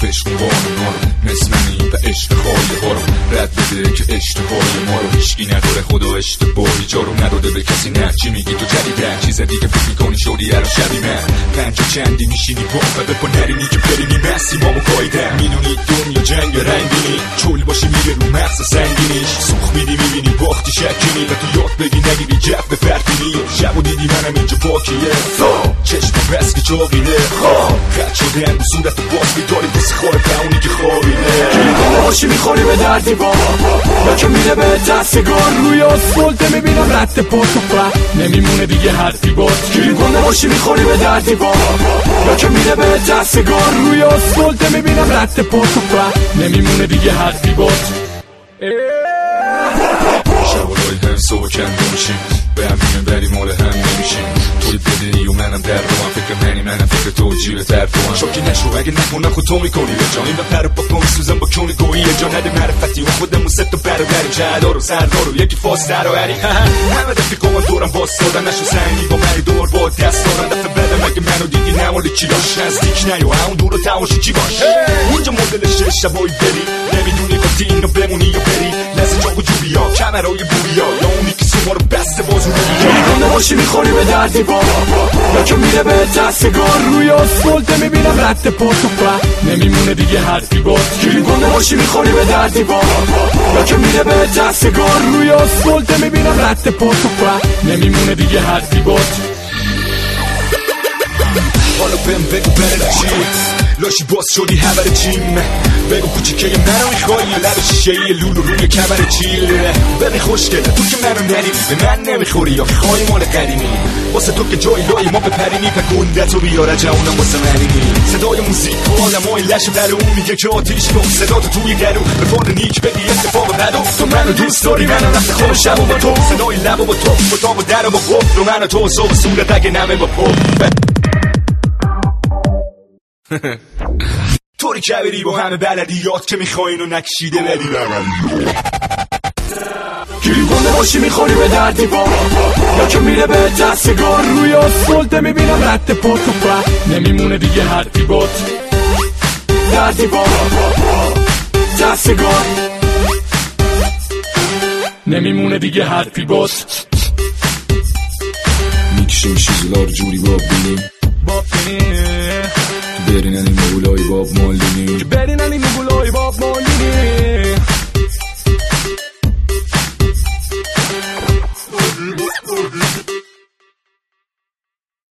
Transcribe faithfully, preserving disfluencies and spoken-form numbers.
بشکن بانونا رو مثل منی و عشق خواهی ها رو رد بده که اشتباهی ما رو هیچکی نداره خدا اشتباهی جا رو نداده به کسی نه چی میگی تو جدیدن چیز دیگه فکر میکنی شدی هر شبی من پنجا چندی میشینی با و به پا نرینی که برینی مسی ما مکایدن میدونی دنیا جنگ رنگینی چول باشی میره رو مغز سنگینیش سوخ میدی میبینی باختی شکنی و تو یاد بگی نگیری جف به فرقینی شب و دیدی منم اینجا پاکیه چشم بس که چاقیده خط شده هم صورت باز میداری بس خواه پاونی که خوابیده کنه باشی میخوری به دردی با یا که میره به دستگار روی آسفالت میبینم رد پاتو فهم نمیمونه دیگه حرفی باز گیر کنه باشی میخوری به دردی با یا که میره به دستگار روی آسفالت میبینم رد پاتو فهم نمیمونه دیگه حرفی باز شوالای هم صبح کنده میشیم به هم بیمه بری مال هم نمیشیم توی بدهی و منم در رو هم فکر منی منم فکر تو جیره در تو هم شاکی نشو اگه نکنم خود تو میکنی به جا این بپر با پا میسوزم با کنی گویی یه جا نده معرفتی و خودمون ست و برادریم جهدار و سردار و یکی فاس در و هری همه دفتی که من دورم باز سادن نشو سنگی با منی دور با دست دارم دفت بدم اگه منو دیدی نمالی چی داشت نزدیک نیو همون دور و تماشی چی باش اینجا مدلش شبایی بری نمیدونی قدی اینو بمونی یا بری لحظه جا و جوبی ها کمرهای بوری ها یا اونی که سوما رو بسته بازو نمیگی کنه باشی میخوری به دردی با یا که میره به دستگار روی آسفالت میبینم رد پاتو فهم نمیمونه دیگه حرفی باز گیر کنه باشی میخوری به دردی با یا که میره به دستگار روی آسفالت میبینم رد پاتو فهم نمیمونه دیگه حرفی باز حالا بهم بگو بره چی لاشی باز شدی همه چیم بگو کوچیکه منو میخوایی لب شیشه لولو روی کمر چیل ببین خوشگله تو که منو نری به من نمیخوری یا خواهی مال قدیمی واسه تو که جای لای ما بپرینی و گندتو بیاره جوانم واسه منینی صدای موزیک آدمای لش در اون میگه که آتیش کن صدا تو توی گلو به فار نیک بدی اتفاق بدو تو منو دوست داری منو رفت خواب شب و با تو صدای لب و با تو اتاق و در و با قفل و منو تو صبح صورت اگه نمه با پف طوری که بری با همه بلدیات که میخواین و نکشیده بدی گیر کنه باشی میخوری به دردی با یا که میره به دستگار روی آسفالت میبینم رد پاتو فهم نمیمونه دیگه حرفی باز دردی با دستگار نمیمونه دیگه حرفی باز میکشیم شیزلا رو جوری باب بینیم باب بینیم برینن این مغولای باب مالینی که برینن این مغولای باب مالینی